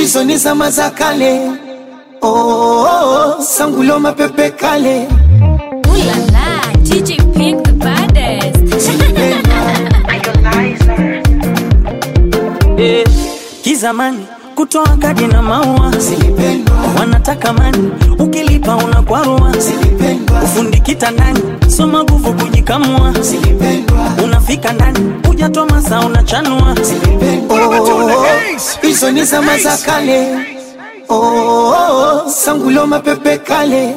hizo ni zama za kale. Sangulo mapepe kale. Ulala, DJ Pink the baddest. Kizamani kutoa kadi na maua wanataka mani, ukilipa unakwarua. Ufundi kitandani, soma nguvu kujikamua. Unafika ndani, hujatoa masaa unachanua. Hizo ni zama za kale. Sangulo mapepe kale.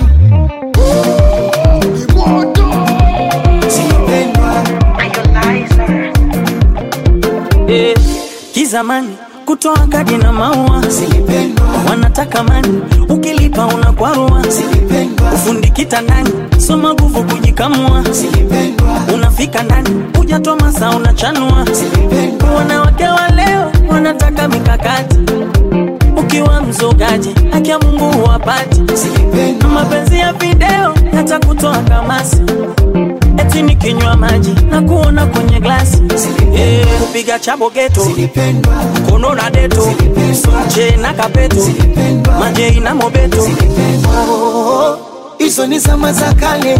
Kizamani kutoa kadi na maua wanataka mani, ukilipa unakwarua. Ufundi kitandani, soma nguvu kujikamua. Unafika ndani, hujatoa masaa unachanua. Wanawake wa leo wanataka mikakati, ukiwa mzogaji haki ya Mungu huwapati. Mapenzi ya video yatakutoa kamasi, eti nikinywa maji na kuona kwenye glasi. Kupiga chabo geto, kono na deto, sunche na kapeto, maje na mobeto. Hizo ni zama za kale.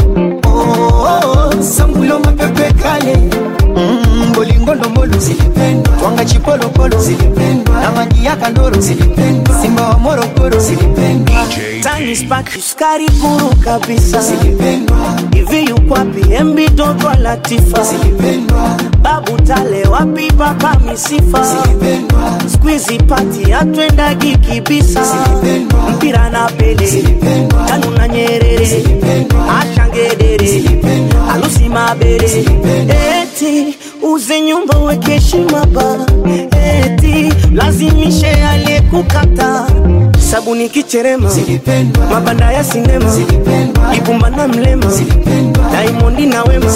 Sangulo mapepe kale. Bolingo ndombolo twanga chipolo polo na maji ya kandoro. Simba wa Morogoro. Tani spaki skari kuru kabisa. Hivi yuko wapi MB Dogo Latifa? Babu Tale wapi Papa Misifa? Squeezy party atwenda gikibisa. Mpira na Pele, Tanu na Nyerere, Ashangedere, Alusi Mabere. Eti uze nyumba weke heshima ba. Eti lazimishe aliyekukata. Sabuni kicherema, mabanda ya sinema, Ibumba na Mlema, Diamond na Wema.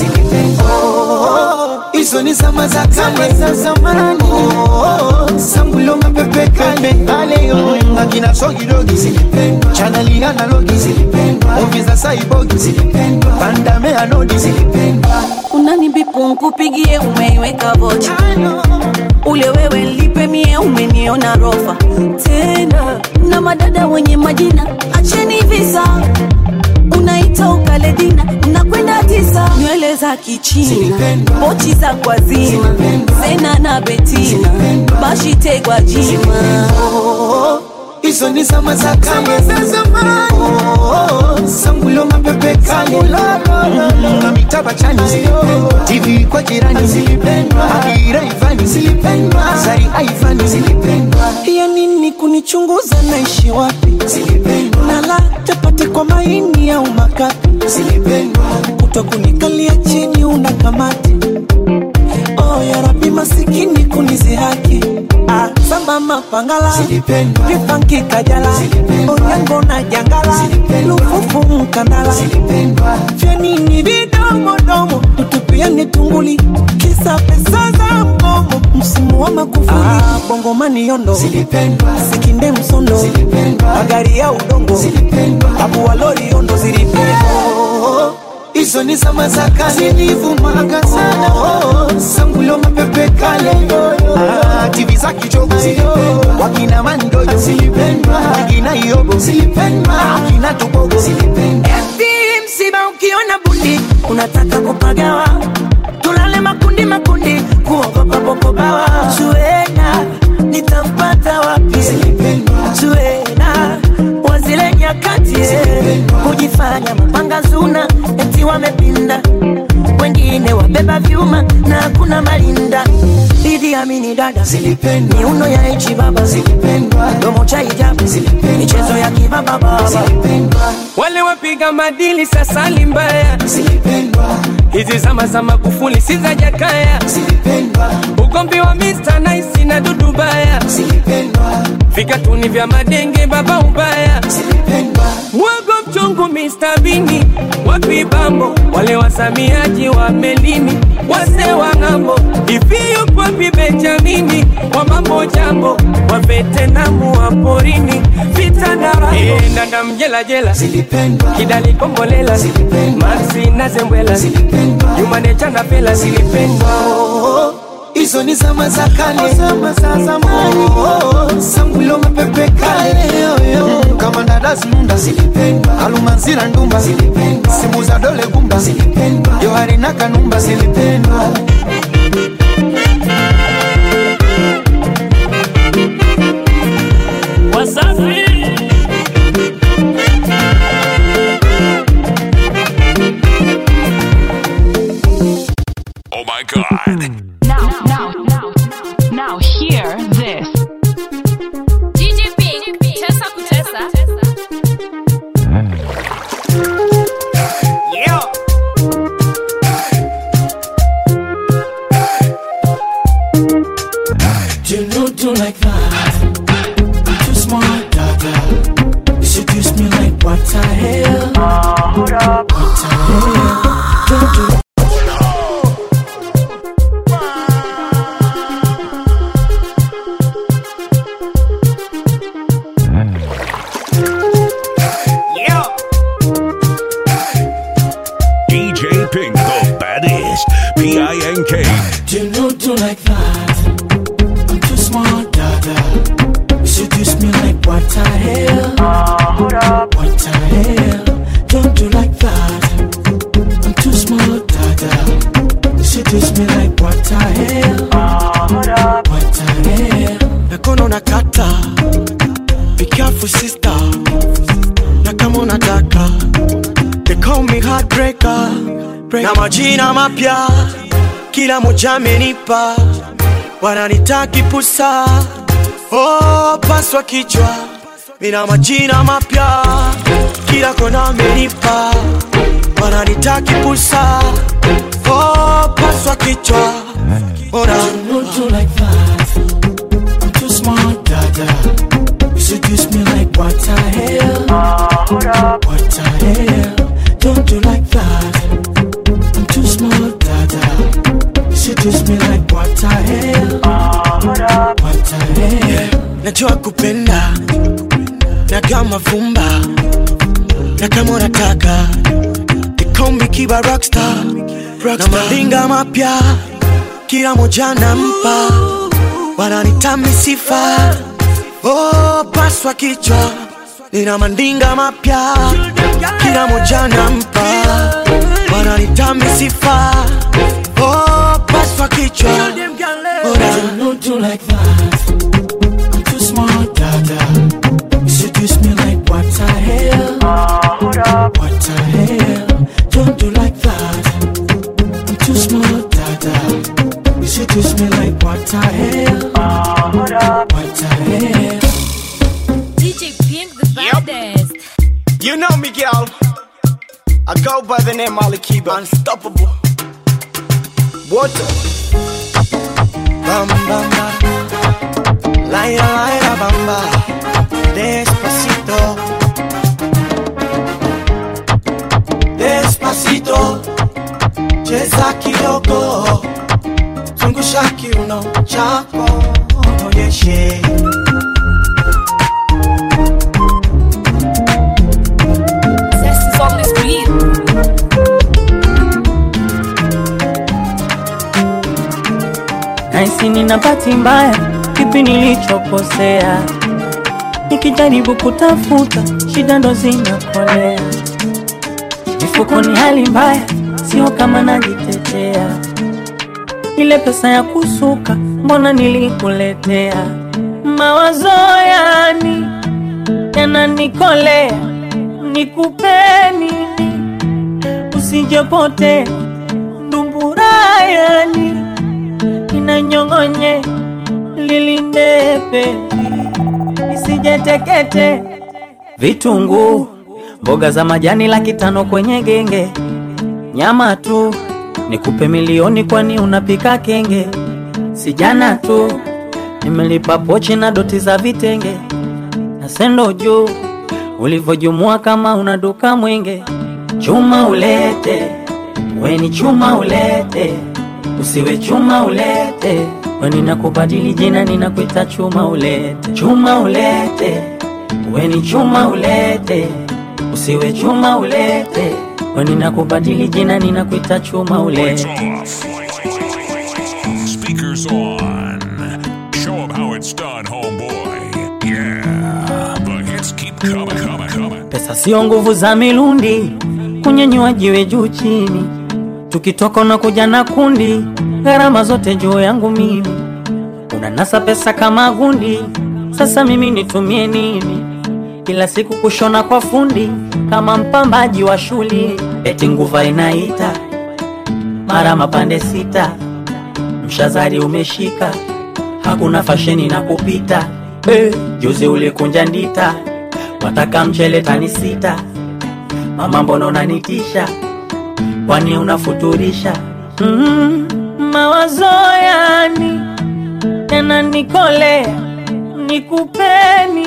Hizo ni zama za kale za zamani. Sangulo mapepe kale. Akina Sogi Dogi, Chanali analogi, Oviza Saibogi, Pandame anodi. Unanibipu nkupigie umeiweka vocha. Ule wewe lipe mie umeniona rofa. Tena na madada wenye majina, acheni visa. Unaita ukaledina, unakwenda tisa. Nywele za kichina, pochi za kwa zima. Sena na Betina, bashite kwa jima. Hizo ni zama za kale. Sangulo mapepe kale. Na mitaba chani, TV kwa jirani. Akira Ivani, Zari Aivani. Ya nini kunichunguza naishi wapi? Nala chapati kwa maini au makapi. Utakunikalia chini unakamati. Ya Rabbi masikini kunizihaki. Samba mapangala, vifanki kajala, onyango na jangala, lufufu mkandala. Vya nini vidomo domo, tutupiane tunguli, kisa pesa za mgomo, msimu wa makufuli. Bongomani yondo, sikinde msondo, magari ya udongo, abu wa lori yondo zilipendwa. Hizo ni zama za kale. Zilivumaga sana. Sangulo mapepe kale. TV za kichogo. Wakina Mandoyo. Wakina Yobo. Wakina Tubogo. Eti msiba ukiona bundi unataka kupagawa. Tulale makundi makundi kuogopa popo bawa. Zuena nitampata wapi? Zuena wazile nyakati kujifanya mapanga zuna. Eti wamepinda, wengine wabeba vyuma na hakuna malinda. Idi Amini dada, miuno ya Echi baba, domo cha hijabu, michezo ya kibaba baba. Wale wapiga madili sasa limbaya. Hizi zama za Magufuli si za Jakaya. Ugombi wa Mr. Nice na Dudu Baya. Vikatuni vya madenge baba ubaya. Mwago mchungu Mr. Bini, wapi bambo, wale wasamiaji wa melini, wase wa ngambo, hivi yupo wapi Benjamini, wa mambo jambo, wa Vetenamu wa porini, vita na rambo. Nanda mjela jela, Kidali Kombolela, Maxi na Zembwela, Yumane Chana Pela. hizo ni zama za kale, zama za zamani. Sangulo mapepe kale, kama ndadazi nunda zilipendwa, alumanzira ndumba zilipendwa, simu za dole gumba zilipendwa, johari na kanumba zilipendwa. Wasafi. Oh my God. Now hear this. DJ Pink, Tessa Kutessa. Yeah. You know, do like that. Too smart, dada. You seduce me like what the hell? Hold up. What the hell? Don't do. Yeah. DJ Pink, the baddest. P-I-N-K. You know, do like that. I'm too smart, dada. You seduce me like what the hell? Hold up. What the hell? Don't do like that. I'm too smart, dada. You seduce me like what the hell? Hold up. What the hell? Nakono nakata. Be careful, sister. Nakamo nataka. They call me heartbreaker. Na majina mapya kila moja amenipa, wananitaki pusa. Oh, paswa kichwa, mina majina mapya kila kona amenipa, wananitaki pusa. Oh, paswa kichwa. Ora, don't do like that. I'm too smart, dada. You seduce me like what the hell? What the hell? Don't do like that. I'm too smart, dada. You seduce me like what the hell? What the hell? Najua kupenda na kama vumba na kama unataka. They call me Kiba Rockstar. Na malinga mapya kila moja nampa, wananitami sifa. Oh, paswa kichwa, nina mandinga mapya kila moja nampa, wananitami sifa. Oh, paswa kichwa. Oh, don't do like that. I'm too smart, dada. You seduce me like what the hell? What the hell? Don't do like that. I'm too smart, dada. You seduce me like what the hell? What the hell? DJ Pink, the baddest. You know me, girl. I go by the name Ali Kiba. Unstoppable. Water. Bamba, laira, laira, bamba. Despacito. Despacito. Cheza kidogo. Zungusha kiuno chako. Onyeshe. Zest is on this beat. Naisi nina bahati mbaya, kipi nilichokosea? Nikijaribu kutafuta, shida ndo zinakolea. Mifukoni hali mbaya, sio kama najitetea. Ile pesa ya kusuka, mbona nilikuletea? Mawazo yani yananikolea, nikupeni usijepote. Ndumbura yani inanyongonye, lilindepe isijetekete. Vitunguu, mboga za majani 500 kwenye genge. Nyama tu nikupe milioni, kwani unapika kenge? Sijana tu nimelipa pochi na doti za vitenge. Na sendo juu ulivojumua kama unaduka mwenge. Chuma ulete, weni chuma ulete, usiwe chuma ulete. Weni nakubadili jina, ninakuita chuma ulete. Chuma ulete, weni chuma ulete, usiwe chuma ulete. Weni nakubadili jina, ninakuita chuma ulete. Speakers off. homeboy. Yeah, the hits keep coming. Pesa sio nguvu za milundi, kunyanyua jiwe juu chini. Tukitoka na kuja na kundi, gharama zote juu yangu mimi. Unanasa pesa kama gundi, sasa mimi nitumie nini? Kila siku kushona kwa fundi, kama mpambaji wa shuli. Eti nguva inaita, mara mapande sita. Mshazari umeshika, hakuna fasheni na kupita. Juzi ulikunja ndita, wataka mchele tani sita. Mama mbona unanitisha, kwani unafuturisha? Mawazo yani yananikolea, nikupeni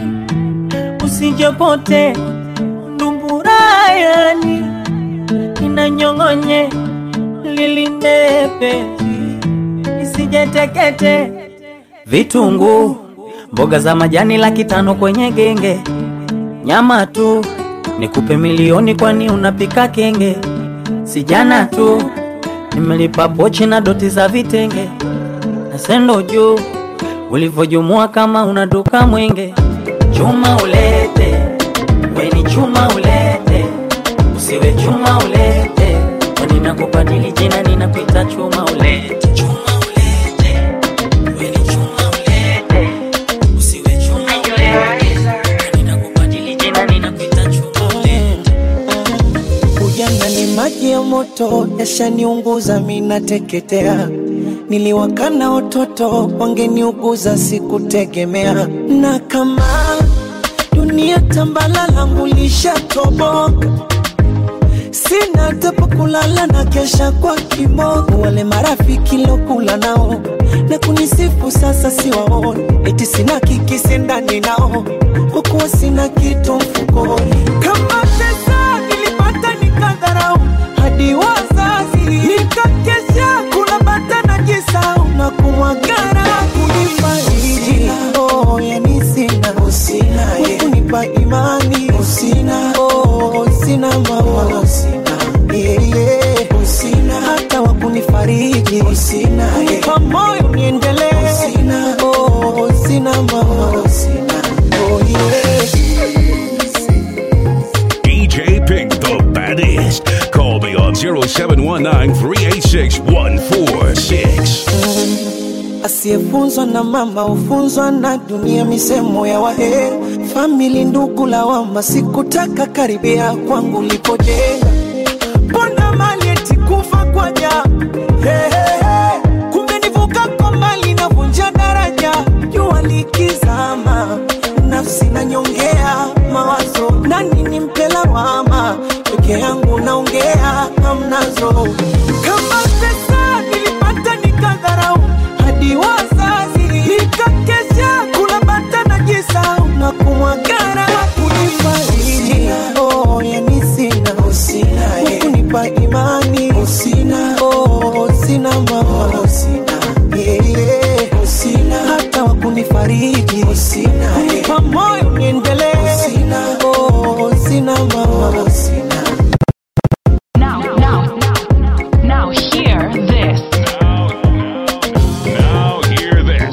usijopote. Ndumbura yani inanyongonye, lilinde penzi isijetekete. Vitungu, mboga za majani 500 kwenye genge. Nyama tu nikupe milioni, kwani unapika kenge? Sijana tu nimelipa pochi na doti za vitenge. Na sendo juu ulivojumua kama unaduka mwenge. Chuma ulete, weni chuma ulete, usiwe chuma ulete. Kwani nakubadili jina ninakuita chuma ulete. Chuma ulete, weni chuma ulete, usiwe chuma ulete. Kwani nakubadili jina ninakuita chuma ulete. Ujana ni maji ya moto, yashaniunguza mina teketea. Niliwakana watoto, wangeniuguza sikutegemea. Na kama dunia tambala langu lishatoboka, sina tapo kulala na kesha kwa kimogo. Wale marafiki lokula nao na kunisifu sasa siwaoni. Eti sina kikisi ndani nao, hukuwa sina kitu mfukoni. Kama pesa nilipata nikadharau, hadi wazazi nikakesha kula bata na jisau. Na kumwagara kunifariji, oh yani sina, usina kunipa imani, usina, oh sina mama, usina, usina hata wakunifariji, usina kunipa moyo niendelee, usina, oh sina mama, usina, oh DJ Pink, the baddest. Call me on 0719-386-146. Asiyefunzwa na mama ufunzwa na dunia, misemo ya wahe. Family ndugu lawama, sikutaka karibia kwangu lipojenga. Pona mali eti kufa kwa ja, kumbe nivuka kwa mali na vunja daraja. Jua likizama, nafsi na nyongea mawazo. Nani nimpe lawama, peke yangu naongea hamnazo. Kama pesa nilipata nikadharau, hadi wazazi nikakesha kula bata na jisau. Na kumwagara kunifariji, oh yani sina, usina kunipa imani, usina, oh sina mama, usina, usina hata wakunifariji, usina kunipa moyo niendelee, usina, oh sina mama, usina. Now hear this. Now hear this.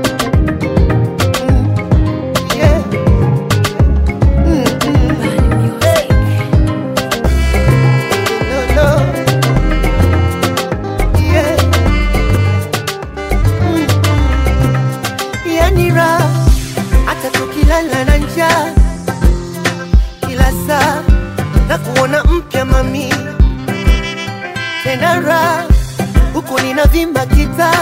Yanira hata tukilala na njaa, kila saa na kuona mpya mami. Tena raha huku ninavimba kita,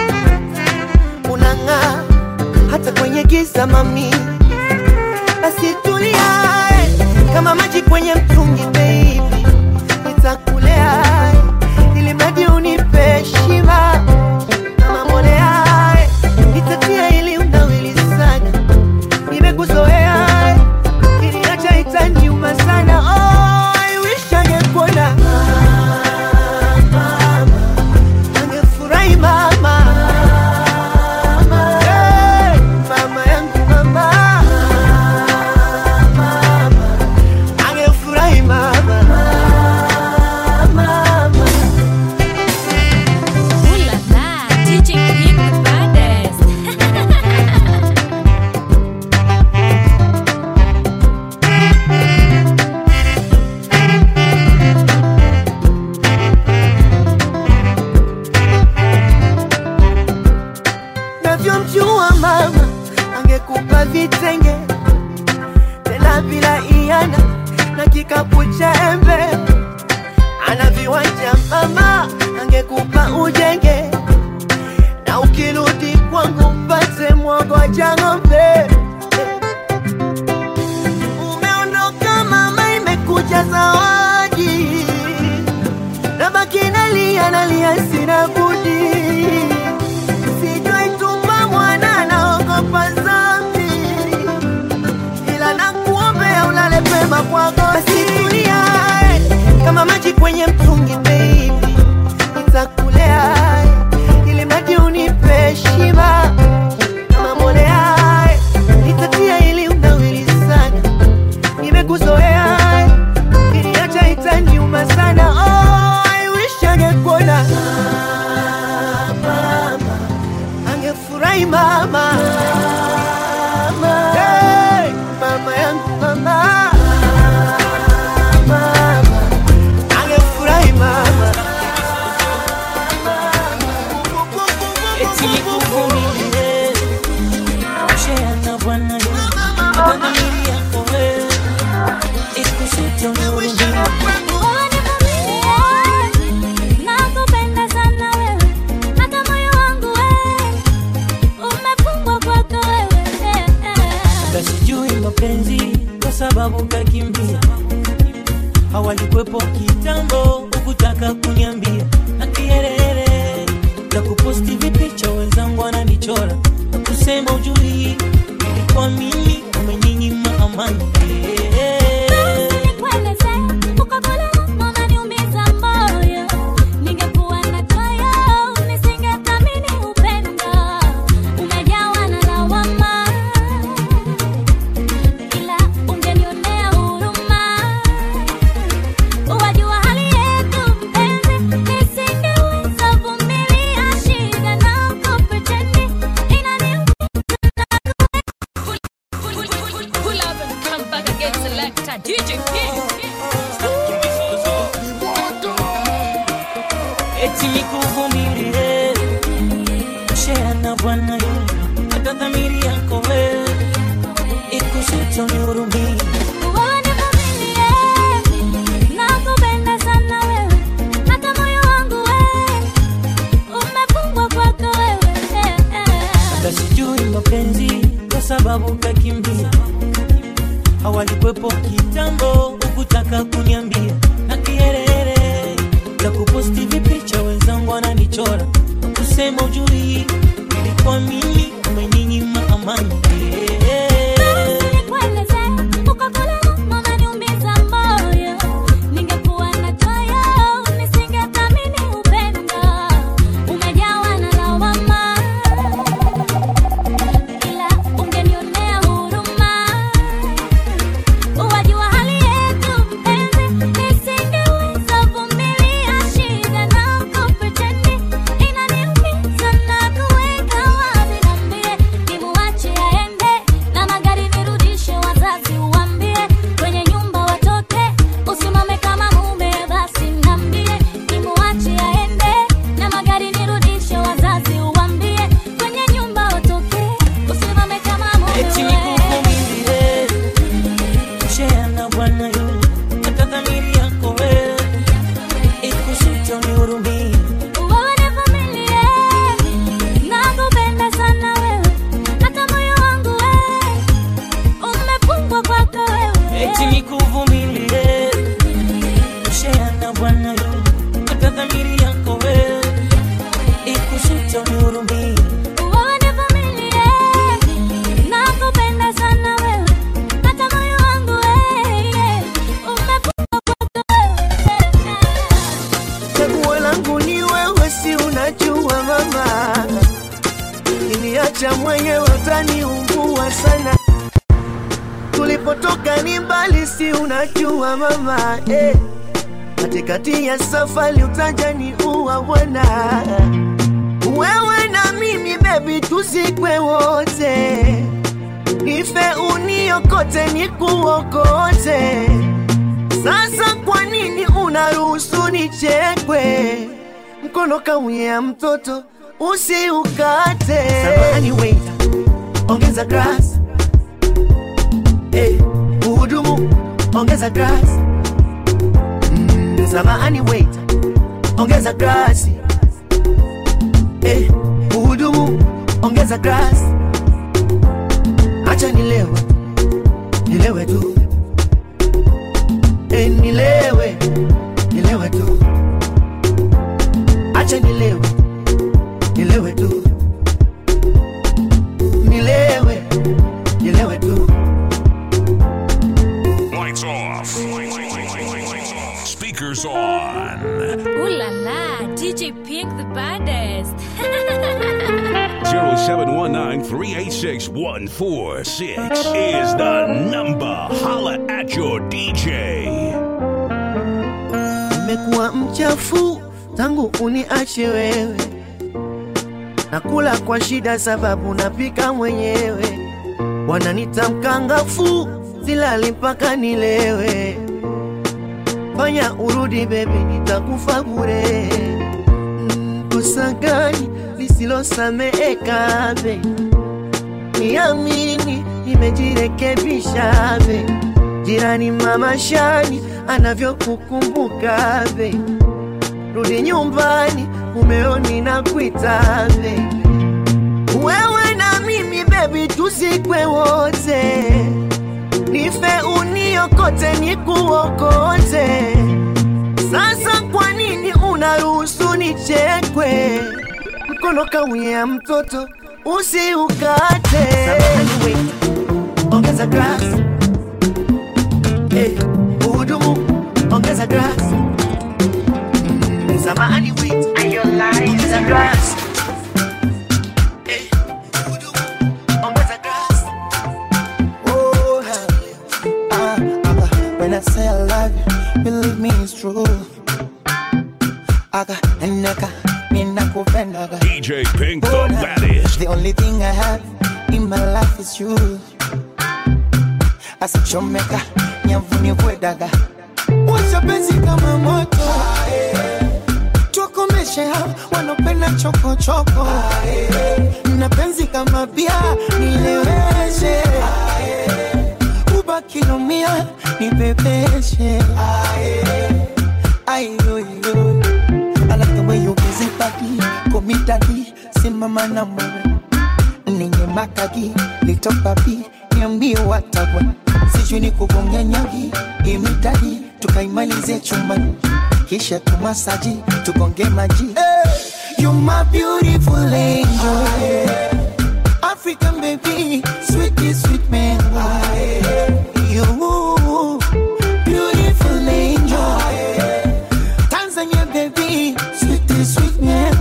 unang'aa hata kwenye giza mami. Basi tulia kama maji kwenye mtungi baby, nitakulea ili mradi unipe shiba. Kama mbolea nitatia ili unawili sana, nimekuzoea kiniacha itaniuma sana. Oh I wish angekuona mama, angefurahi mama, hey, mama yangu mama, angefurahi mama. mama angekupa vitenge tena bila iana na kikapu cha embe. Ana viwanja mama angekupa ujenge na ukirudi kwangu mpate mwogoja ng'ombe. Umeondoka mama, imekuja zawadi, nabaki nalia sina budi. Sijui tumba mwana naogopa dhambi, ila nakuombea ulale pema kwako. Basi tulia kama maji kwenye mtungi baby, nitakulea ili maji unipe shiba. Kama mbolea nitatia ili unawili sana, nimekuzoea ili acha itaniuma sana. Oh, I wish angekuona mama, angefurahi mama. Hey, mama yangu mama, angefurahi mama. Eti nikuvumilie, share na bwana yangu, atanilia kowe, ikusite unirudie. Nakupenda sana wewe, hata moyo wangu wewe umefungwa kwako wewe. Sijui mapenzi kwa sababu kakimbia, hawalikwepo kitambo ukutaka kuniambia. Akierere na kuposti vipicha wenzangu wananichora, na kusema ujui ilikuwa mimi umeninyima amani. DJ Pink. Eti nikuvumilie, share na bwana yangu, hata dhamiri yako wewe ikusite unirudie. Nakupenda sana wewe, hata moyo wangu wewe umefungwa kwako wewe. Sijui mapenzi kwa sababu kakimbia, hawalikwepo kitambo ukutaka kuniambia. Na kierere na kuposti vipicha wenzangu wananichora, na kusema ujui ilikuwa mimi umeninyima amani. Niliacha mwenyewe utaniumbua sana. Tulipotoka ni mbali si unajua mama, katikati ya safari utajani uwa bwana. Wewe na mimi baby tuzikwe wote, nife uniokote nikuokote. Sasa kwa nini unaruhusu nichekwe? Mkono kauye ya mtoto usiukate. Samahani waiter, ongeza grass. Muhudumu, ongeza grass. Samahani wait, ongeza grass. Muhudumu, ongeza grass. Acha nilewe, nilewe tu. Nilewe, nilewe tu. Acha nilewe, nilewe tu. Nilewe, nilewe tu. Lights off. Speakers on. Ooh la la, DJ Pink the baddest. 0719-386-146 is the number. Holla at your DJ. Nimekuwa mchafu tangu uniache wewe. Nakula kwa shida sababu napika mwenyewe. Wananita mkangafu, silali mpaka nilewe. Fanya urudi baby, nitakufa bure. Kosa gani lisilosameheka baby? Niamini nimejirekebisha baby. Jirani mama Shani anavyokukumbuka baby. Rudi nyumbani umeoni na kuita baby. Wewe na mimi baby tusikwe wote. Nife uniokote nikuokote. Sasa kwa nini unaruhusu nichekwe? Mkono kauya mtoto usiukate. Ongeza grass. Muhudumu, ongeza grass. Samahani wait, are you lying? Ongeza grass. Muhudumu, ongeza grass. Oh, when I say I love you, believe me it's true. DJ Pink the baddest. The only thing I have in my life is you. Asichomeka nyavuni kwedaga. Washa penzi kama moto. Tukomeshe hao wanopenda choko choko. Na penzi kama bia nileweshe. Ubaki lumia nibebeshe. Ayo. I like the way you busy body, come daddy, simama na mwe. Ninge makagi, little papi, niambie watagwa. Sijui ni kugonga nyagi, imitadi, tukaimalize chumbani. Kisha tumasaji, tugonge maji. You're my beautiful angel. African baby, sweet sweet man. You beautiful angel. Tanzania baby, sweet man.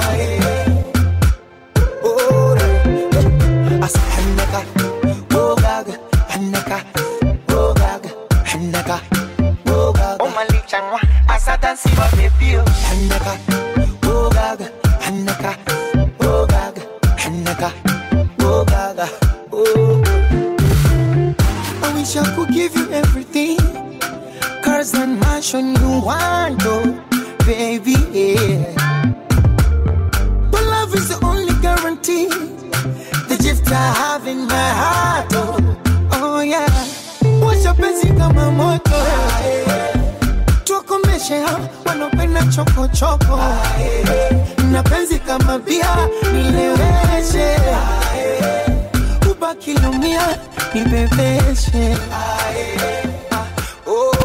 Oh, asa hanaka, oh gaga, hanaka, oh gaga, hanaka, oh gaga. Oh malichanwa, asa dansi wa baby, hanaka, oh gaga, hanaka, oh gaga, hanaka, oh gaga, oh. I wish I could give you everything, cars and mansion you want, oh. Baby, yeah. But love is the only guarantee. The gift I have in my heart, oh yeah. What's your busy kama moto? Tukomeshe hao wanopenda choko choko. Na penzi kama bia nileweshe. Ubaki lumia nibebeshe. Oh,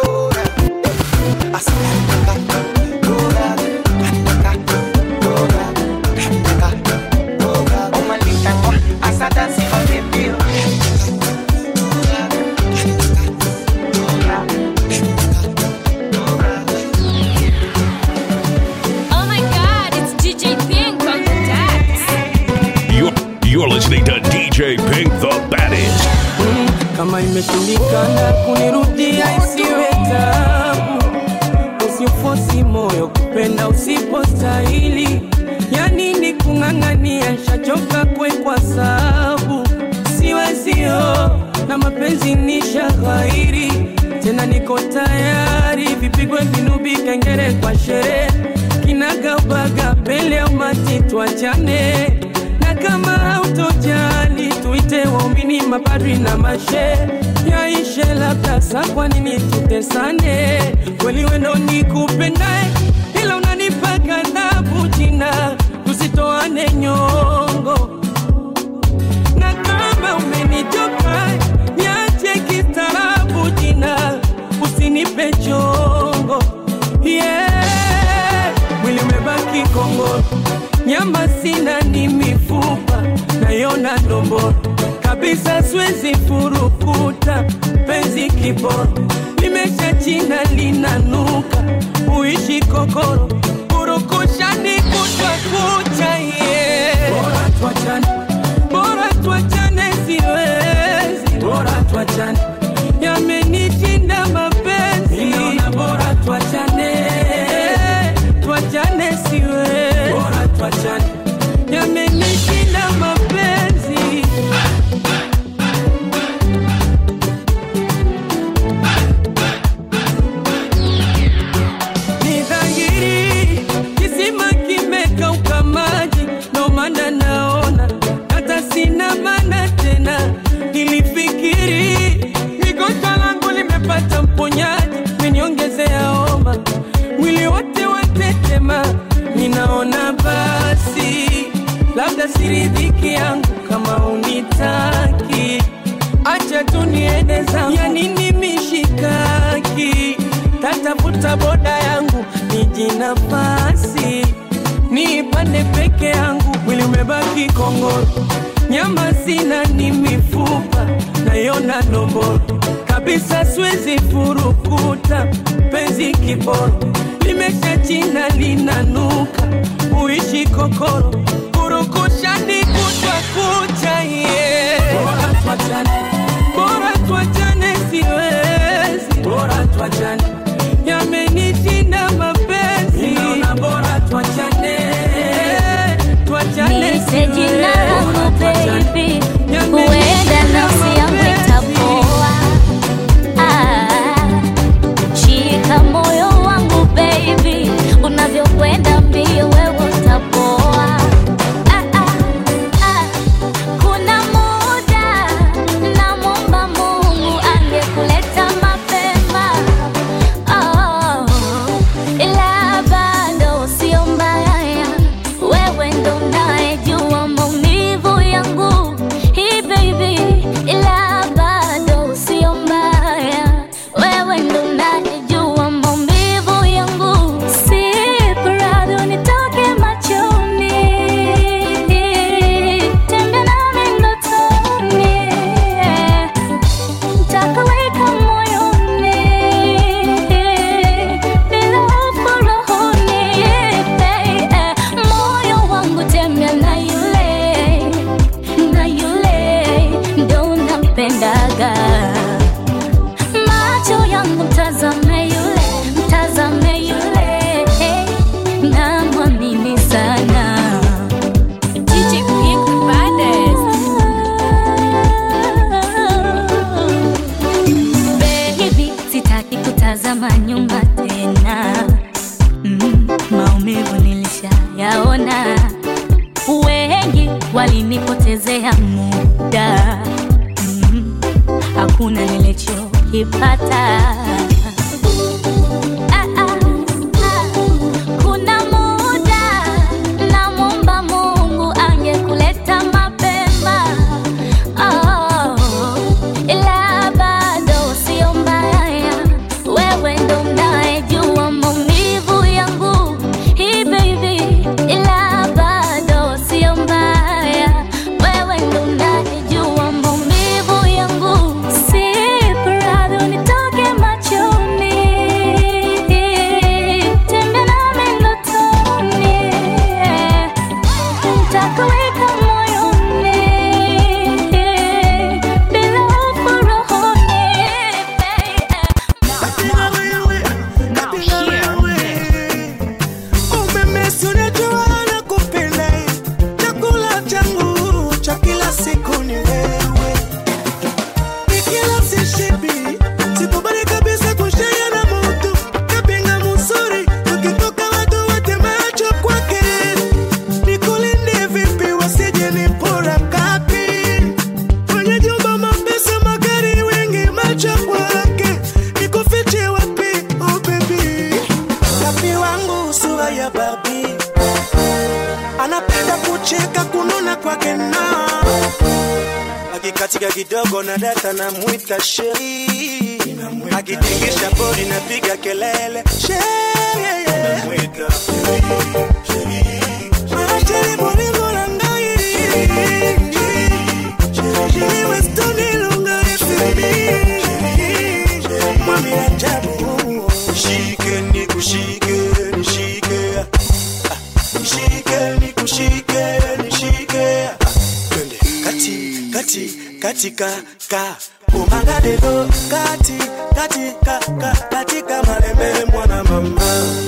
You're listening to DJ Pink the baddest. Kama imeshindikana kunirudia isiwe tabu. Usifosi moyo kupenda usipostahili. Ya nini kung'ang'ania shachoka kwa sababu. Siwezio na mapenzi ni shaghairi. Tena niko tayari vipigwe vinubi kengere kwa sherehe. Kinagaubaga pele umati tuachane. Na kama hautojali tuite mapadri na mashe yaishe labda saa kwa nini tutesane kweli wendo nikupendae ila unanipa ghadhabu jina tusitoane nyongo na kama umenichoka niache kistaarabu jina usinipe chongo mwili umebaki kongoro nyama sina ni mifupa nayona ndomboro kabisa siwezi furukuta penzi kiboro limesha china linanuka uishi kokoro kurukusha ni kutwa kucha bora tuachane siwezi bora tuachane yamenishinda mapenzi ninaona bora tuachane siwezi bora tuachane yamenishinda mapenzi ni dhahiri kisima kimekauka maji ndo maana naona hata sina maana tena nilifikiri migonjwa langu limepata mponyaji meniongezea homa mwili wote watetema ninaona basi labda siridhiki yangu kama unitaki acha tu niende zangu ya nini mishikaki tatafuta boda yangu niji nafasi niipande peke yangu mwili umebaki kongoro nyama sina ni mifupa nayona ndomboro kabisa siwezi furukuta penzi kiboro limesha china linanuka uishi kokoro kurukusha ni kutwa kucha bora tuachane siwezi bora tuachane yamenishinda mapenzi ninaona bora tuachane Niseji langu baby huenda nafsi yangu itapoa shika moyo wangu baby unavyokwenda mbio wewe utapoa kuna muda namwomba Mungu angekuleta mapema ila bado sio mbaya wewe ndo unayejua maumivu yangu hii baby ila bado sio mbaya wewe ndo unayejua maumivu yangu si prado nitoke machoni tembea nami ndotoni nitakuweka moyoni bila hofu rohoni moyo wangu tembea na yule ndo nampendaga macho yangu mtazame yule namwamini sana DJ Pink the baddest. baby sitaki kutazama nyuma tena maumivu nilishayaona wengi walinipotezea muda hakuna nilichokipata kuna muda namwomba Mungu angekuleta mapema ila bado sio mbaya wewe ndo unayejua maumivu yangu hii baby ila bado sio mbaya wewe ndo unayejua maumivu yangu si prado nitoke akikatika kidogo na data na muita sheri, akitingisha body na piga kelele sheri, namuita sheri, sheri body ngona ngairi, sheri westoni lunga FB, mami ajabu, shike nikushike nishike, nishike nikushike nishike, twende katika ka umagadego katika malembe mwana mama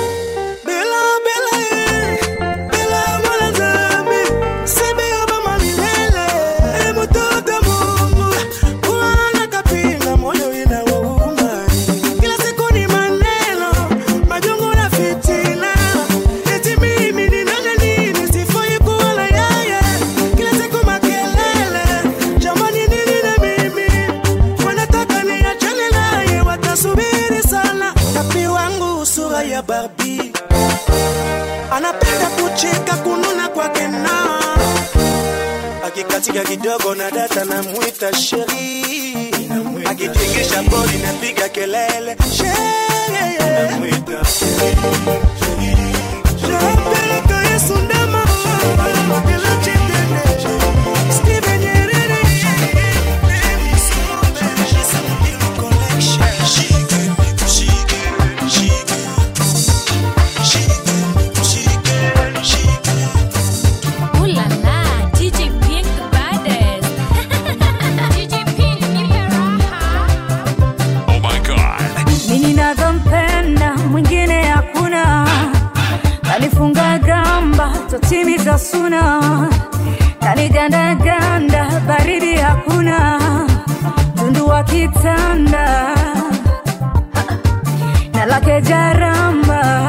bela mwana zambi sebe obama milele mtoto Mungu kuana kapinga moyo inauma kila siku ni maneno majongo na fitina eti mimi ni nani sifai kuona yeye kila siku makelele jamani nini na mimi wanataka niachane naye watasubiri sana tapi wangu sura ya Barbie anapenda kucheka kununa kwake na akikatika kidogo na data na muita sheri, akitingisha body na piga kelele sheri, namuita sheri, shapeleka Yesu ndama kila chitende Steven Nyerere Ooh la la, DJ Pink the baddest. DJ Pink, nipe raha. Oh my God. Mimi ninavyompenda mwingine hakuna, kanifunga gamba totimiza suna, kaniganda ganda baridi hakuna, tundu wa kitanda na lake jaramba,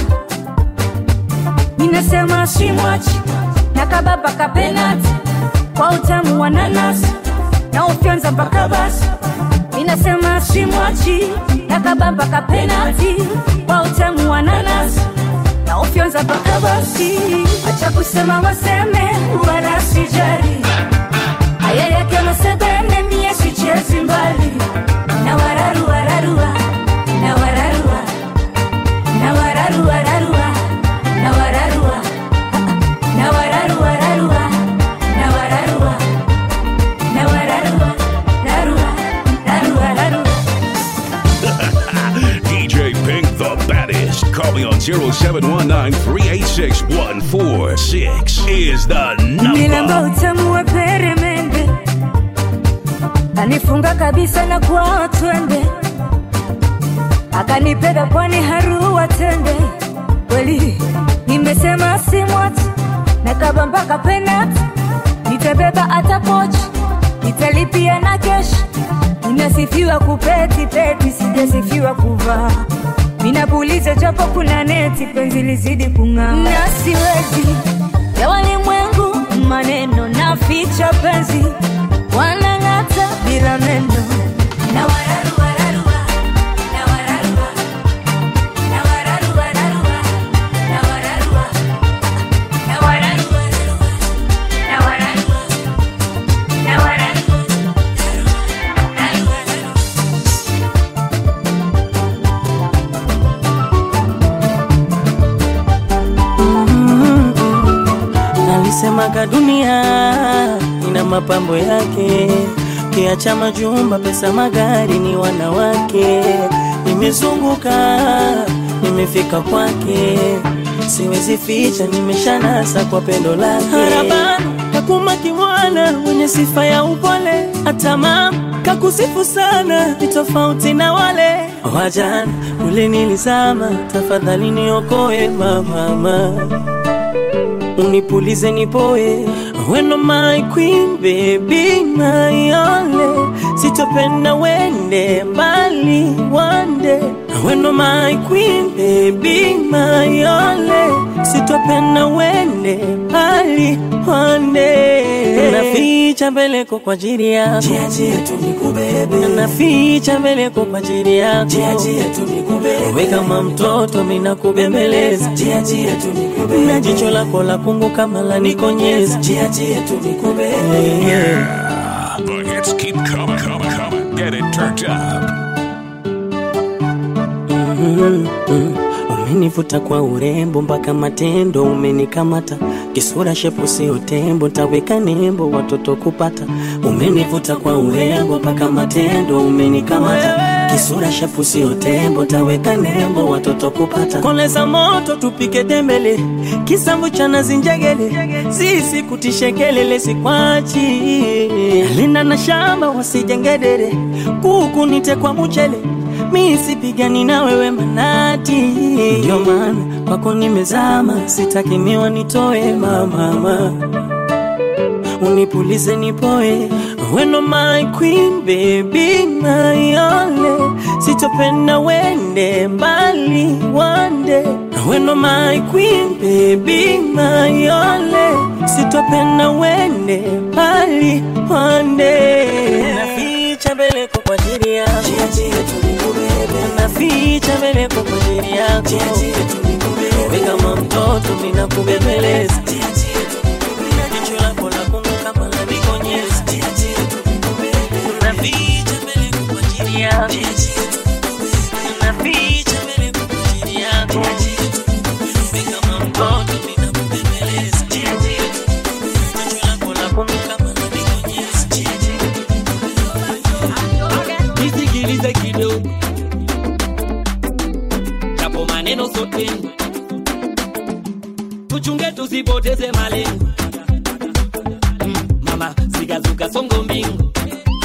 ninasema simwachi na kababa kapenati kwa utamu wa nanasi na ufyonza mpaka basi, ninasema simwachi na kababa kapenati kwa utamu wa nanasi na ufyonza mpaka basi, acha kusema waseme wala sijari, haya yake masebene mie sichezi mbali, na wararua rarua na wararua na wararua rarua na wararua na wararua rarua na wararua na wararua rarua rarua rarua. DJ Pink the baddest. Call me on 0719-386-146 is the Nilamba number. utamu wa peremende, kanifunga kabisa na kwa twende, akanipeda pwani harua tende, kweli nimesema simwati na kabamba kapenati, nitabeba hata pochi, nitalipia na kesh, ninasifiwa kupeti peti, sijasifiwa kuvaa, minapuliza japo kuna neti, penzi lizidi kung'aa, na siwezi ya walimwengu maneno na ficha penzi, wanang'ata bila neno, na wararua rarua na wararua na wararua rarua na wararua na wararua na wararua na wararua Nalisemaga dunia ina mapambo yake, kiacha majumba, pesa, magari, ni wanawake. Nimezunguka, nimefika kwake, siwezi ficha, nimeshanasa kwa pendo lake. Harabana kakuma kimwana, mwenye sifa ya upole, hata mama kakusifu sana, ni tofauti na wale wajana. Ule nilizama, tafadhali niokoe mama, unipulize nipoe, when my queen baby my only, sitopenda wende mbali one day, when my queen baby my only, sitopenda wende mbali one day. Naficha mbeleko kwa ajili yako, jiachie tu nikubebe, naficha mbeleko kwa ajili yako, jiachie tu nikubebe, wewe kama mtoto mimi nakubembeleza, jiachie tu nikubebe, na jicho lako la kungu kama la nikonyeza, jiachie tu nikubebe. The hits keep coming. Get it turned up. Umenivuta kwa urembo mpaka matendo umenikamata, kisura shepu sio tembo, taweka nembo watoto kupata. Umenivuta kwa urembo mpaka matendo umenikamata, kisura shepu sio tembo, taweka nembo watoto kupata. Koleza moto tupike tembele, kisambu cha nazi njegele, sisi kutishekelele sikwachi. Linda na shamba wasijengedere, kuku nite kwa mchele, mimi sipigani na wewe manati. Ndio maana kwako nimezama, sitaki miwa nitoe mama. Unipulize nipoe, when you're my queen baby my only. Sitopenda wende mbali one day, when you're my queen baby my only. Sitopenda wende mbali one day. Naficha mbele kwa ajili yako, naficha mbele kwa ajili yako. Wewe kama mtoto mimi nakubembeleza, jicho lako la kumbuka mala nikonyeza. Naficha mbele kwa ajili yako, naficha mbele kwa ajili yako. Wewe kama mtoto mimi nakubembeleza, jicho lako la kumbuka mala nikonyeza. Nisikilize kidogo, japo maneno sote tuchunge tusipoteze malengo. Mama sigazuka songo mbingu,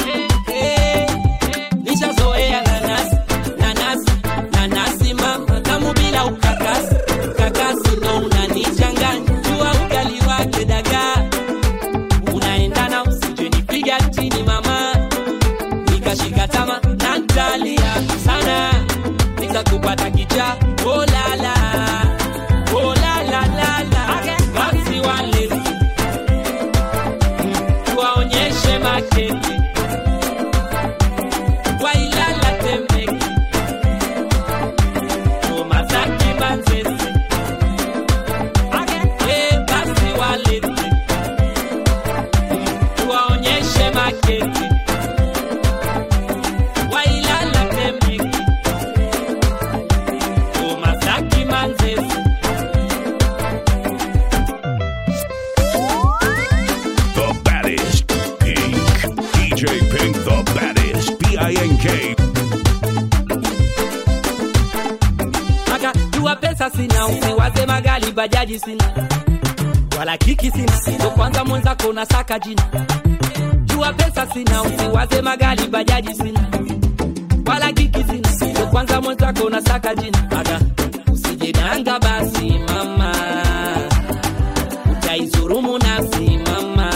nishazoea nanasi mama tamu bila ukakasi. Kakasi ndo unanichanganya, jua ugali wake dagaa unaendana, usije nipiga chini mama. Nikashika tama na ntalia sana, nikakupata kicha. Oh la la, oh la la la la. Basi wale tuwaonyeshe makeke, wailala temeke, Masaki Manzese. Basi wale tuwaonyeshe makeke, wailala temeke, Masaki Manzese. The baddest, Pink. DJ Pink, the baddest. P-I-N-K. Maka jua pesa sina, usiwaze magali bajaji sina, wala kiki sina, ndo kwanza mwenzako unasaka jina. Jua pesa sina, usiwaze magali bajaji sina, wala kiki sina, ndo kwanza mwenzako unasaka jina. Maka usijedanga basi mama, utaizurumu nafsi mama.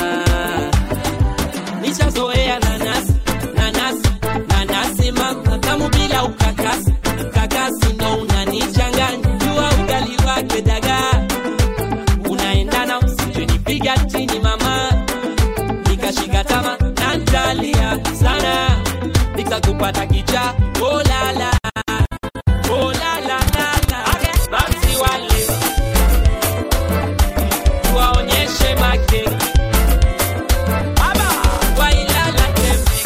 Nishazoea nanasi mama tamu bila ukakasi. Kakasi ndo unanichanganya, jua ugali wake dagaa unaendana, usije nipiga chini mama. Nikashika tama na ntalia sana, nikakupata kicha. Oh la la, oh la la la la. Basi wale tuwaonyeshe makeke, wailala temeke,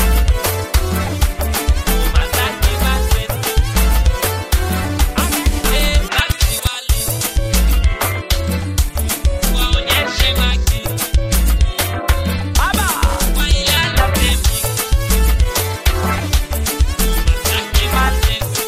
Masaki Manzese. Basi wale tuwaonyeshe makeke, wailala temeke, Masaki Manzese.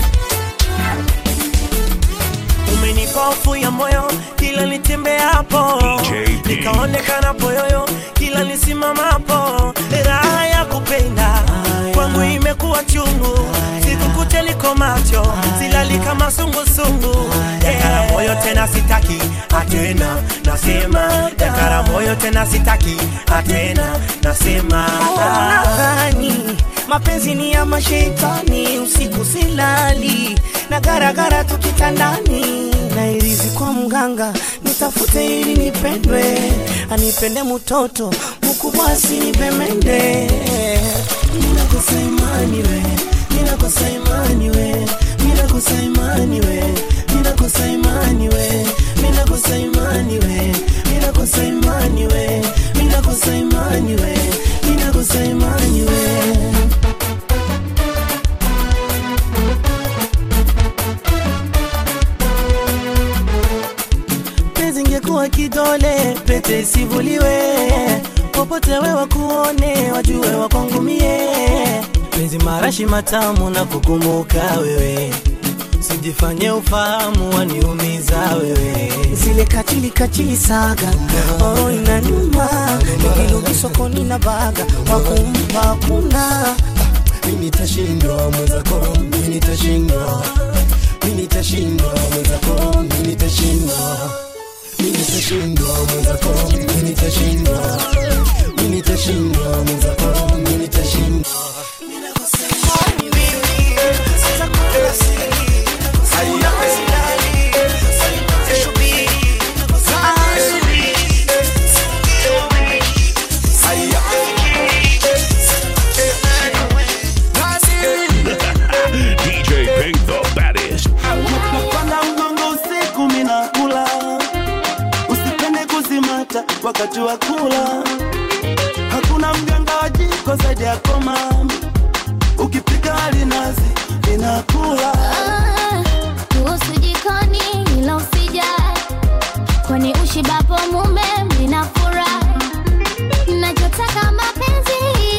Umenipa hofu ya moyo kila nitembea hapo, nikaonekana poyoyo kila nisimama hapo. Raha ya kupenda kwangu imekuwa chungu, sikukute liko macho, silali kama sungusungu. Yakara moyo tena sitaki, atena nasema. Yakara moyo tena sitaki, atena nasema. Nadhani mapenzi ni ya mashaitani, usiku silali na garagara tukitandani. Na irizi kwa mganga nitafute ili nipendwe, anipende mtoto mkubwa asinipe mende. Ninakosa imani we, ninakosa imani we, ninakosa imani we, ninakosa imani we, ninakosa imani we, ninakosa imani we, ninakosa imani we, kidole pete isivuliwe, popote wewe kuone wajue wakongumie. Penzi marashi matamu na kukumbuka wewe, sijifanye ufahamu waniumiza wewe. Zile kachili saga oro inanuma, nikirudi sokoni na baga wakumpa kuna. Mimi nitashindwa mwenzako, mimi nitashindwa, mimi nitashindwa mwenzako, mimi nitashindwa, mimi nitashindwa mwenzako, mimi nitashindwa, mimi nitashindwa mwenzako, mimi nitashindwa. DJ Pink the baddest. Napanda mgongo usiku mina kula, usipende kuzimata wakati wa kula. Hakuna mganga wa jiko zaidi yako mami, ukipika alinazi ninakula. Kuhusu jikoni ila usijali, kwani ushibapo mume ninafurahi. Nachotaka mapenzi,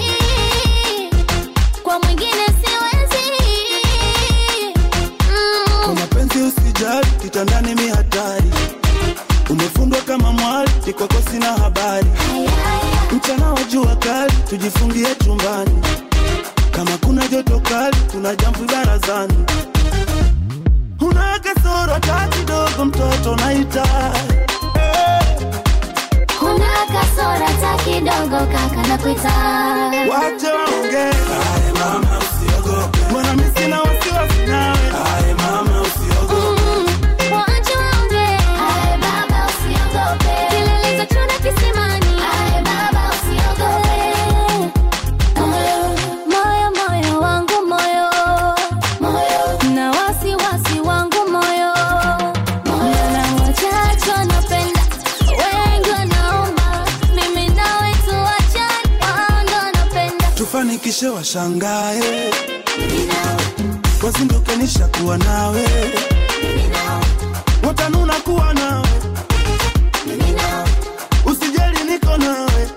kwa mwingine siwezi. Kwa mapenzi usijali, kitandani mi hatari. Umefundwa kama mwali, ni kwako sina habari. Mchana wa jua kali, tujifungie chumbani. Kama kuna joto kali, kuna jambo barazani. Una kasoro hata kidogo, mtoto naita. Kuna kasoro hata kidogo, kaka nakuita. Wacha waongee, aye mama usiogope. Mbona mimi sina wasiwasi nawe, aye mama usiogope. Wacha waongee, aye baba usiogope. Kilele chuna kisimani, aye baba usiogope. Moyo wangu moyo, na wasiwasi wangu moyo. Na wachache wanapenda, wengi wanaomba, mimi nawe tuachane, wando wanapenda. Tufanikishe washangae, wazinduke nishakuwa nawe, watanuna kuwa nawe, usijali niko nawe.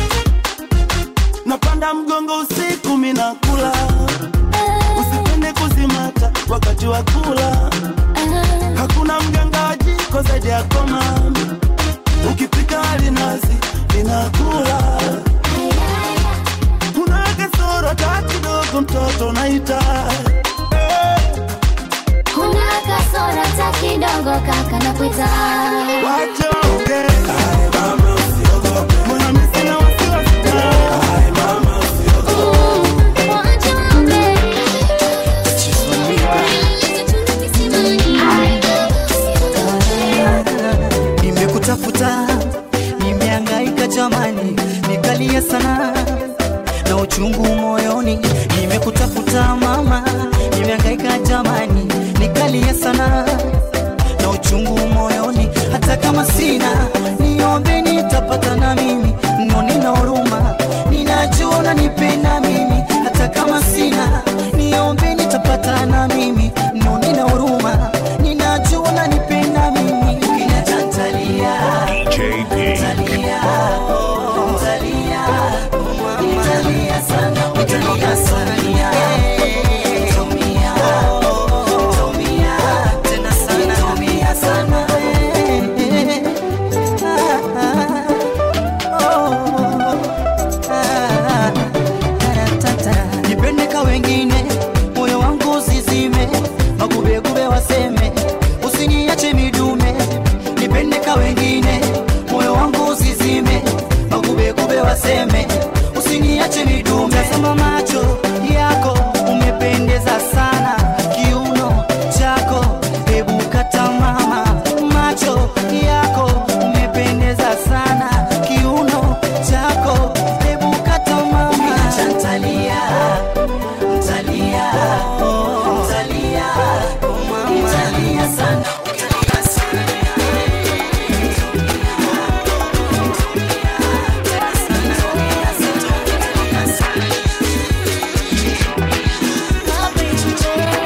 Napanda mgongo usiku mina kula, usipende kuzimata wakati wa kula. Hakuna mganga wa jiko zaidi yako mami, ukipika alinazi ninakula. Kuna kasoro hata kidogo, mtoto naita. Kuna kasoro hata kidogo, kaka nakuita. Wacha waongee, aye mama usiogope. Mbona mimi sina wasiwasi nawe, aye mama usiogope. Wacha waongee, nimekutafuta, nimehangaika jamani, nikalia sana na uchungu moyoni. Nimekutafuta mama, nimehangaika jamani, nikalia sana na uchungu moyoni. Hata kama sina, niombe nitapata na mimi, nina huruma, ninajua unanipenda mimi. Hata kama sina, niombe nitapata na mimi, nina huruma, ninajua unanipenda mimi. Kinatantalia DJ Pink. Utalia sana, utalia sana. Tena sana, utalia sana. Nipende ka wengine, moyo wangu usizime, magubegube waseme, usiniache midume. Nipende ka wengine, moyo wangu usizime, magubegube waseme, usiniache midume. Tazama macho yako, umependeza sana, kiuno chako, hebu kata mama. Macho yako, umependeza sana, kiuno chako, hebu kata mama. Nitalia, nitalia, nitalia, nitalia sana. I'll be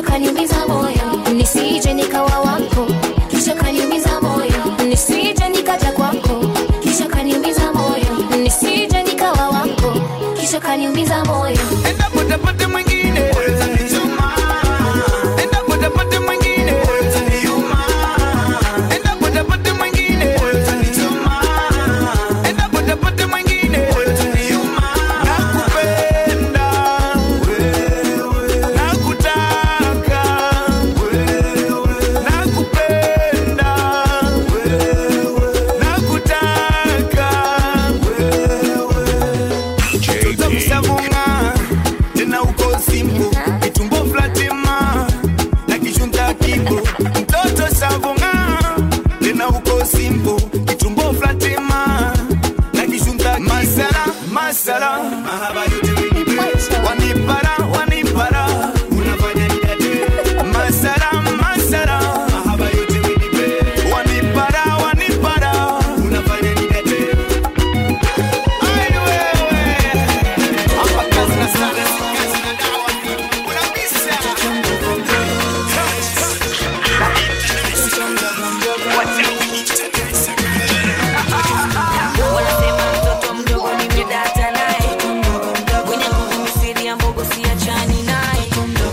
kaniumiza moyo, nisije nikawa wako, kisha kaniumiza moyo, nisije nikaja kwako, kisha kaniumiza moyo, nisije nikawa wako, kisha kaniumiza moyo. Enda potapate mwingine, utanichoma. Enda potapate mwingine, utaniuma. Enda potapate mwingine, utanichoma. Enda potapate mwingine, utaniuma. Nakupenda wewe, nakutaka wewe, nakupenda wewe, nakutaka wewe. Tutamsavunga tena uko simbo, kitumbo flatima na kishunta kibo. Mtoto savunga tena uko simbo, kitumbo flatima na kishunta kibo. Masala, masala, mahaba yote wanipara, wanipara, unafanya nidate. Masala, masala, mahaba yote wanipara, wanipara, unafanya nidate. Ai wewe, hapa kazi na sana, kazi na dawa, unabisa. Wanasema mtoto mdogo nimedata naye, mwenye nguvu misiri ya mbogo siachani naye.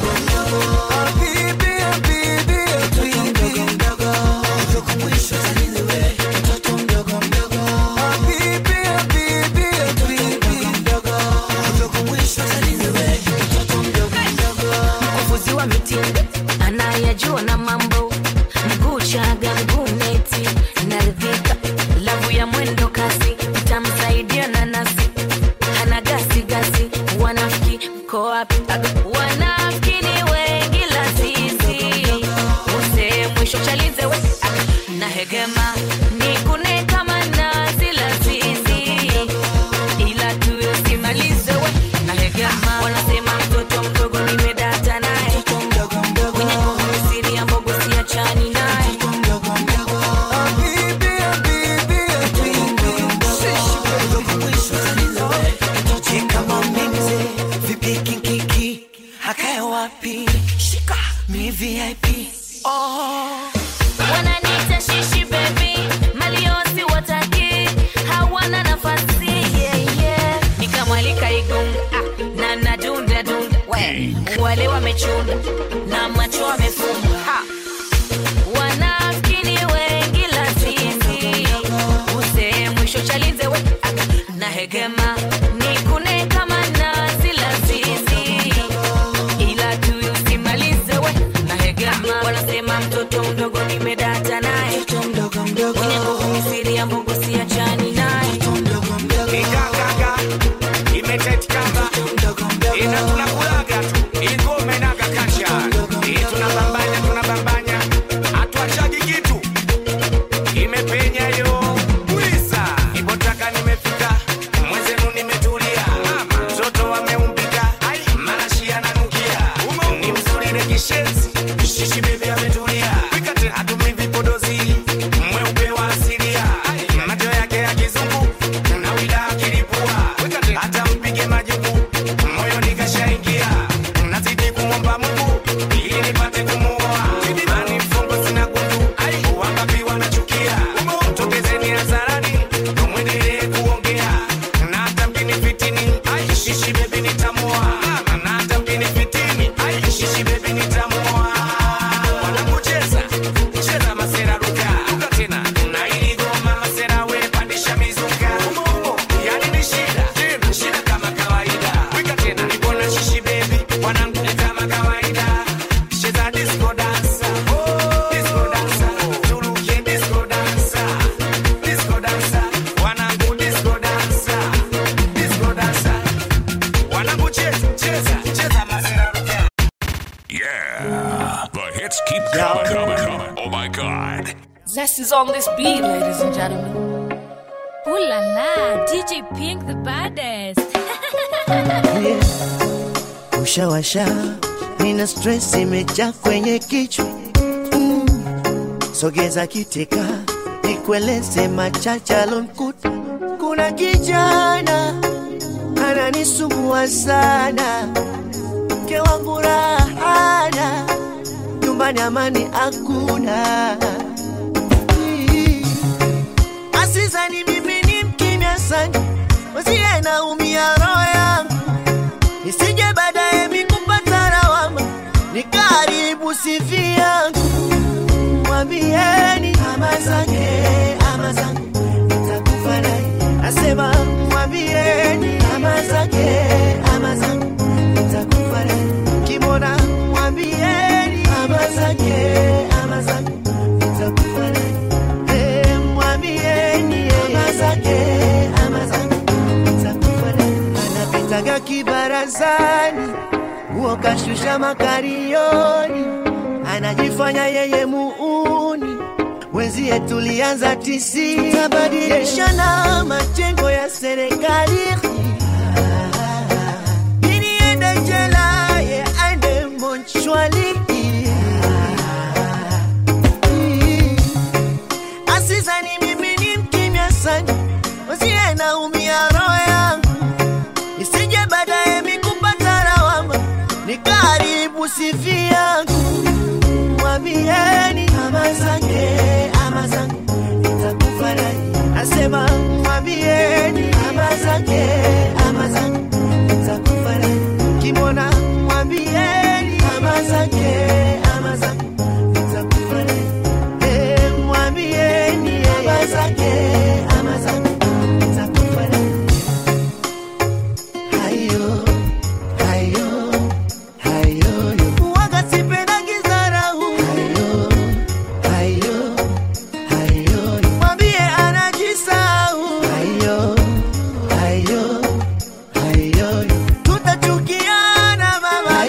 Mkufuzi wa miti anayajua na mambo, mguu chaga mguu neti, naridhika lavu ya mwendo kasi, tamsaidia na nasi, hana gasi gasi. Wanafiki mko wapi? Wanafiki ni wengi la sisi, use mwisho chalize we na hegema nikune kama nazi la sisi, ila tu usimalize we na hegema. Wanasema mtoto mdogo nimedata naye, mwenye nguvu misiri ya mbogo siachani naye. Wananiita shishi baby, maliosi wataki, hawana nafasi, yeah, yeah. Nikamwalika Igunga, na nadunda dunda, we wale wamechunda na macho wamefumba, ha. Wanafiki ni wengi la sisi, use mwisho chalize we na hegema nikune kama nazi la sisi, ila tu usimalize we na hegema. Wanasema mtoto mdogo nimedata naye, mwenye nguvu misiri ya mbogo siachani naye. Kikakaka, imetetikamba, ina tunakulaga tu, ingome na kakasha. Tunabambanya, tunabambanya, hatuachagi kitu. Imepenya yo, ulisa, ibotaka nimefika, mwezenu nimetulia. Mtoto wameumbika, marashi ananukia, ni mzuri rekishezi, shishi baby ametulia. Wikate hatumi vipodozi, mweupe wa asilia, macho yake ya kizungu na wila akilipua. Wikate hata mpige majibu, moyo nikashaingia, nazidi kumwomba Mungu ili nipate kumuoa. Mani mfungo sina gundu, wangapi wanachukia, tokezeni hadharani mwendelee kuongea, na hata mkinifitini shishi baby nitamuoa, na hata mkinifitini shishi baby nitamuoa. Wanakucheza cheza masera ruka ruka tena, na ili goma masera we pandisha mizuka, yani ni shida tena, shida kama kawaida. Wika tena nibona shishi baby, wanangu ni kama kawaida. Cheza disco dancer, disco dancer, turuke disco dancer, disco dancer, wanangu disco dancer, disco dancer, wanangu cheza cheza cheza masera ruka. Yeah, the hits keep coming. Oh my God. Zest is on this beat, ladies and gentlemen. Ooh la la, DJ Pink the baddest. Ushawasha, nina stress imejaa kwenye kichwa. Sogeza kiteka, nikueleze machache alonikuta. Kuna kijana ananisumbua sana, mke wangu rahana, nyumbani amani hakuna. Asizani mimi ni mkimya sana, wasiye naumia roho yangu, nisije baadaye mikupata lawama, nikaribu sifi yangu. Mwambieni ama zake nitakufa naye. Asema mwambieni ama zake nitakufa naye. Kimona mwambieni ama zake nitakufa naye. Mwambieni ama zake nitakufa naye. Anapitaga kibarazani, huo kashusha makarioni, anajifanya yeye muuni, wenzie tulianza tisi, tabadilishana majengo ya serikali. Ini ende jela, ye aende monchwali. Asizani mimi ni mkimya sana, wasiye naumia roho yangu, nisije baadaye mikupata lawama, nikaribu sifi yangu. Mwambieni ama zake nitakufa naye. Asema mwambieni ama zake nitakufa naye. Kimona mwambieni ama zake nitakufa naye. Mwambieni ama zake nitakufa naye. Hayo waga sipenda kizarau. Mwambie anajisau. Tutachukiana mama.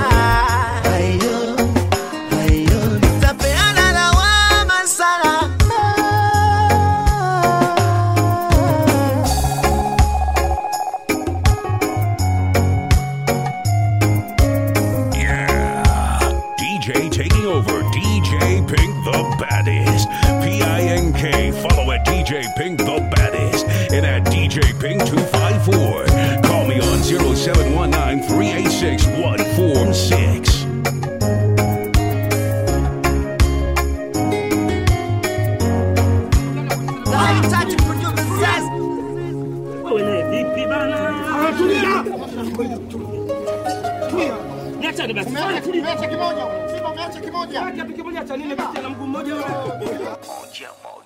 Tapeana lawama sana. DJ taking over, DJ Pink the Baddest. P-I-N-K, follow at DJ Pink the Baddest and at DJ Pink 254. Call me on 0719-386-146. Wewe vipi bana? Tulia. Niacha ni basi. Umeacha kimoja. Simba umeacha kimoja. Acha kimoja cha nini kati na mguu mmoja wewe? Moja.